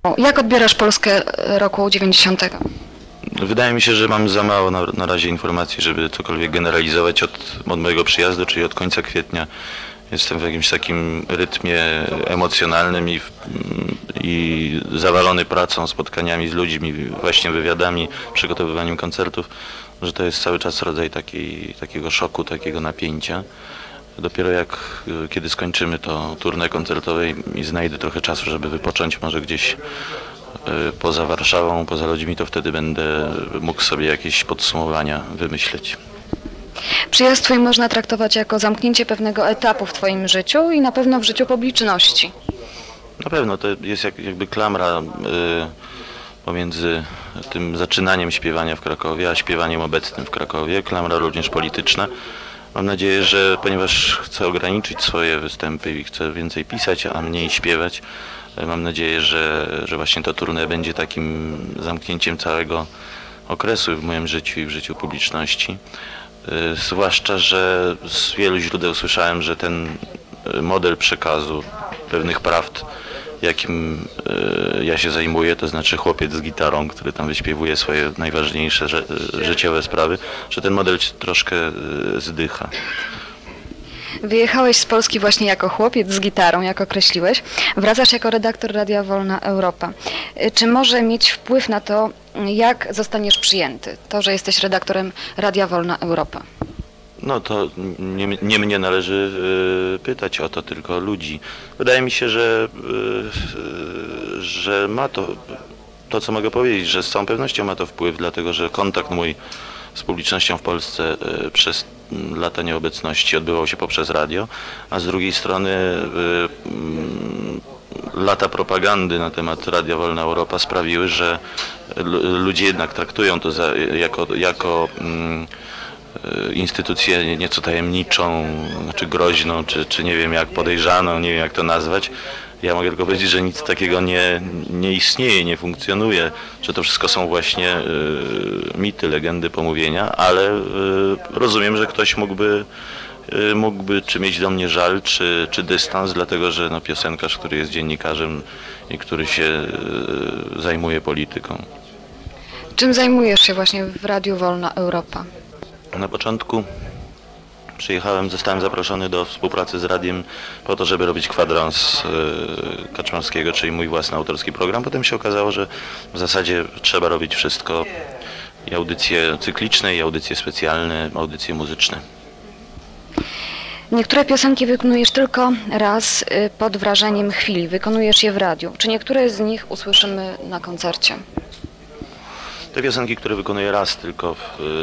Jak odbierasz Polskę roku 90? Wydaje mi się, że mam za mało na razie informacji, żeby cokolwiek generalizować od mojego przyjazdu, czyli od końca kwietnia. Jestem w jakimś takim rytmie emocjonalnym i zawalony pracą, spotkaniami z ludźmi, właśnie wywiadami, przygotowywaniem koncertów, że to jest cały czas rodzaj takiego szoku, takiego napięcia. Dopiero kiedy skończymy to tournée koncertowe i znajdę trochę czasu, żeby wypocząć może gdzieś poza Warszawą, poza ludźmi, to wtedy będę mógł sobie jakieś podsumowania wymyśleć. Przyjazd twój można traktować jako zamknięcie pewnego etapu w twoim życiu i na pewno w życiu publiczności. Na pewno to jest jakby klamra pomiędzy tym zaczynaniem śpiewania w Krakowie, a śpiewaniem obecnym w Krakowie. Klamra również polityczna. Mam nadzieję, że ponieważ chcę ograniczyć swoje występy i chcę więcej pisać, a mniej śpiewać, mam nadzieję, że właśnie to tournée będzie takim zamknięciem całego okresu w moim życiu i w życiu publiczności. Zwłaszcza, że z wielu źródeł słyszałem, że ten model przekazu pewnych prawd, jakim ja się zajmuję, to znaczy chłopiec z gitarą, który tam wyśpiewuje swoje najważniejsze życiowe sprawy, że ten model troszkę zdycha. Wyjechałeś z Polski właśnie jako chłopiec z gitarą, jak określiłeś. Wracasz jako redaktor Radia Wolna Europa. Czy może mieć wpływ na to, jak zostaniesz przyjęty? To, że jesteś redaktorem Radia Wolna Europa. No to nie mnie należy pytać o to, tylko ludzi. Wydaje mi się, że ma to co mogę powiedzieć, że z całą pewnością ma to wpływ, dlatego że kontakt mój z publicznością w Polsce przez lata nieobecności odbywał się poprzez radio, a z drugiej strony lata propagandy na temat Radia Wolna Europa sprawiły, że ludzie jednak traktują to jako instytucję nieco tajemniczą, znaczy groźną, czy nie wiem jak podejrzaną, nie wiem jak to nazwać. Ja mogę tylko powiedzieć, że nic takiego nie istnieje, nie funkcjonuje, że to wszystko są właśnie mity, legendy, pomówienia, ale rozumiem, że ktoś mógłby czy mieć do mnie żal, czy dystans, dlatego że no, piosenkarz, który jest dziennikarzem i który się zajmuje polityką. Czym zajmujesz się właśnie w Radiu Wolna Europa? Na początku zostałem zaproszony do współpracy z radiem po to, żeby robić kwadrans Kaczmarskiego, czyli mój własny autorski program. Potem się okazało, że w zasadzie trzeba robić wszystko, i audycje cykliczne, i audycje specjalne, audycje muzyczne. Niektóre piosenki wykonujesz tylko raz pod wrażeniem chwili. Wykonujesz je w radiu. Czy niektóre z nich usłyszymy na koncercie? Te piosenki, które wykonuję raz tylko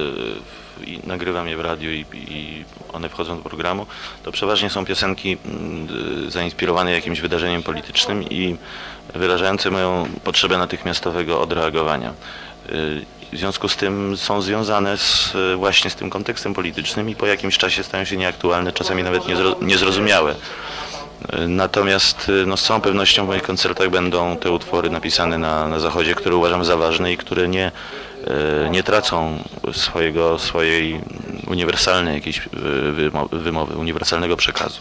i nagrywam je w radiu i one wchodzą do programu, to przeważnie są piosenki zainspirowane jakimś wydarzeniem politycznym i wyrażające moją potrzebę natychmiastowego odreagowania. W związku z tym są związane właśnie z tym kontekstem politycznym i po jakimś czasie stają się nieaktualne, czasami nawet niezrozumiałe. Natomiast no, z całą pewnością w moich koncertach będą te utwory napisane na Zachodzie, które uważam za ważne i które nie tracą swojej uniwersalnej jakiejś wymowy, uniwersalnego przekazu.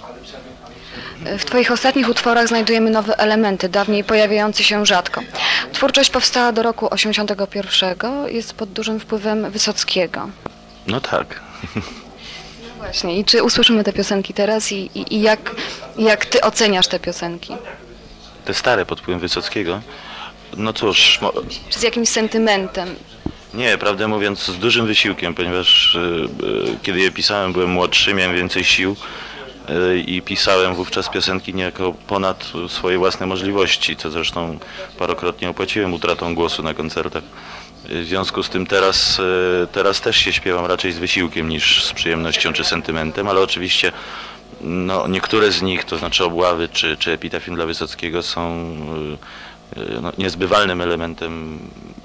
W twoich ostatnich utworach znajdujemy nowe elementy, dawniej pojawiające się rzadko. Twórczość powstała do roku 1981, jest pod dużym wpływem Wysockiego. No tak. Właśnie. I czy usłyszymy te piosenki teraz i jak ty oceniasz te piosenki? Te stare pod wpływem Wysockiego? No cóż... Czy z jakimś sentymentem? Nie, prawdę mówiąc z dużym wysiłkiem, ponieważ kiedy je pisałem, byłem młodszy, miałem więcej sił i pisałem wówczas piosenki niejako ponad swoje własne możliwości, co zresztą parokrotnie opłaciłem utratą głosu na koncertach. W związku z tym teraz też się śpiewam raczej z wysiłkiem niż z przyjemnością czy sentymentem, ale oczywiście no, niektóre z nich, to znaczy Obławy czy Epitafium dla Wysockiego są no, niezbywalnym elementem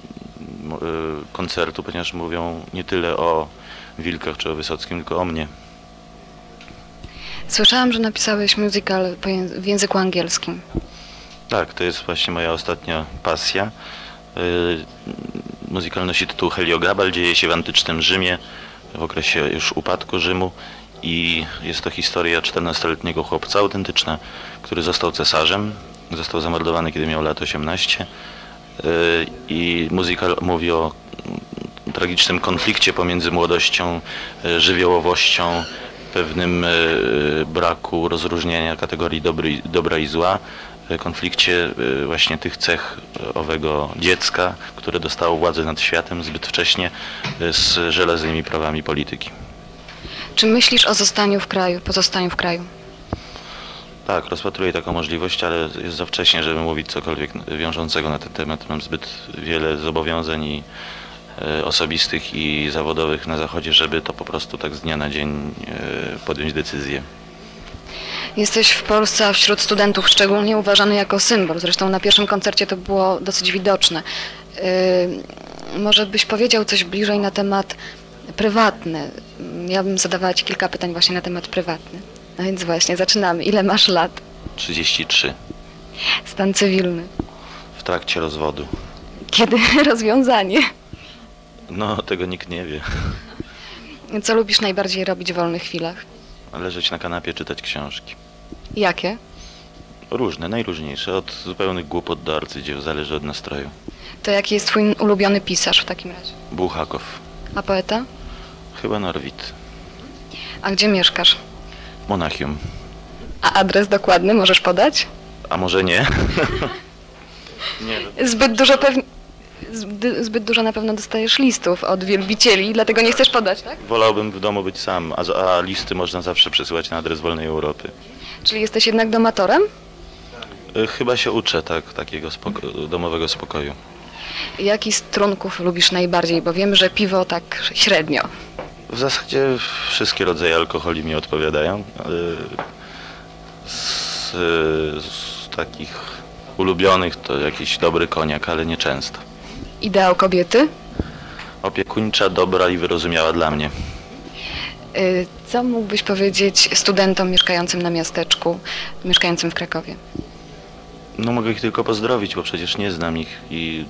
koncertu, ponieważ mówią nie tyle o Wilkach czy o Wysockim, tylko o mnie. Słyszałam, że napisałeś musical w języku angielskim. Tak, to jest właśnie moja ostatnia pasja. Musical nosi tytuł Heliogabal, dzieje się w antycznym Rzymie, w okresie już upadku Rzymu i jest to historia 14-letniego chłopca autentyczna, który został cesarzem Został zamordowany, kiedy miał lat 18. I muzyka mówi o tragicznym konflikcie pomiędzy młodością, żywiołowością, pewnym braku rozróżnienia kategorii dobra i zła, konflikcie właśnie tych cech owego dziecka, które dostało władzę nad światem zbyt wcześnie, z żelaznymi prawami polityki. Czy myślisz o zostaniu w kraju, pozostaniu w kraju? Tak, rozpatruję taką możliwość, ale jest za wcześnie, żeby mówić cokolwiek wiążącego na ten temat. Mam zbyt wiele zobowiązań i osobistych i zawodowych na Zachodzie, żeby to po prostu tak z dnia na dzień podjąć decyzję. Jesteś w Polsce, a wśród studentów szczególnie uważany jako symbol. Zresztą na pierwszym koncercie to było dosyć widoczne. Może byś powiedział coś bliżej na temat prywatny. Ja bym zadawała Ci kilka pytań właśnie na temat prywatny. No więc właśnie, zaczynamy. Ile masz lat? 33. Stan cywilny. W trakcie rozwodu. Kiedy rozwiązanie? No, tego nikt nie wie. Co lubisz najbardziej robić w wolnych chwilach? Leżeć na kanapie, czytać książki. Jakie? Różne, najróżniejsze. Od zupełnych głupot do arcydzieł, zależy od nastroju. To jaki jest Twój ulubiony pisarz w takim razie? Bułhakow. A poeta? Chyba Norwid. A gdzie mieszkasz? Monachium. A adres dokładny możesz podać? A może nie? Nie. Zbyt dużo na pewno dostajesz listów od wielbicieli, dlatego nie chcesz podać, tak? Wolałbym w domu być sam, a listy można zawsze przesyłać na adres Wolnej Europy. Czyli jesteś jednak domatorem? Chyba się uczę takiego domowego spokoju. Jaki z trunków lubisz najbardziej? Bo wiem, że piwo tak średnio. W zasadzie wszystkie rodzaje alkoholi mi odpowiadają. Z takich ulubionych to jakiś dobry koniak, ale nie często. Ideał kobiety? Opiekuńcza, dobra i wyrozumiała dla mnie. Co mógłbyś powiedzieć studentom mieszkającym na miasteczku, mieszkającym w Krakowie? No mogę ich tylko pozdrowić, bo przecież nie znam ich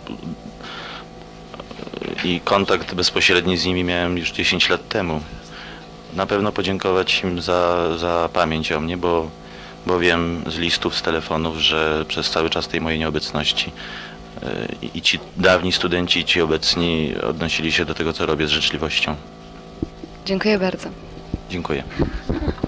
i kontakt bezpośredni z nimi miałem już 10 lat temu. Na pewno podziękować im za pamięć o mnie, bo wiem z listów, z telefonów, że przez cały czas tej mojej nieobecności i ci dawni studenci, i ci obecni odnosili się do tego, co robię, z życzliwością. Dziękuję bardzo. Dziękuję.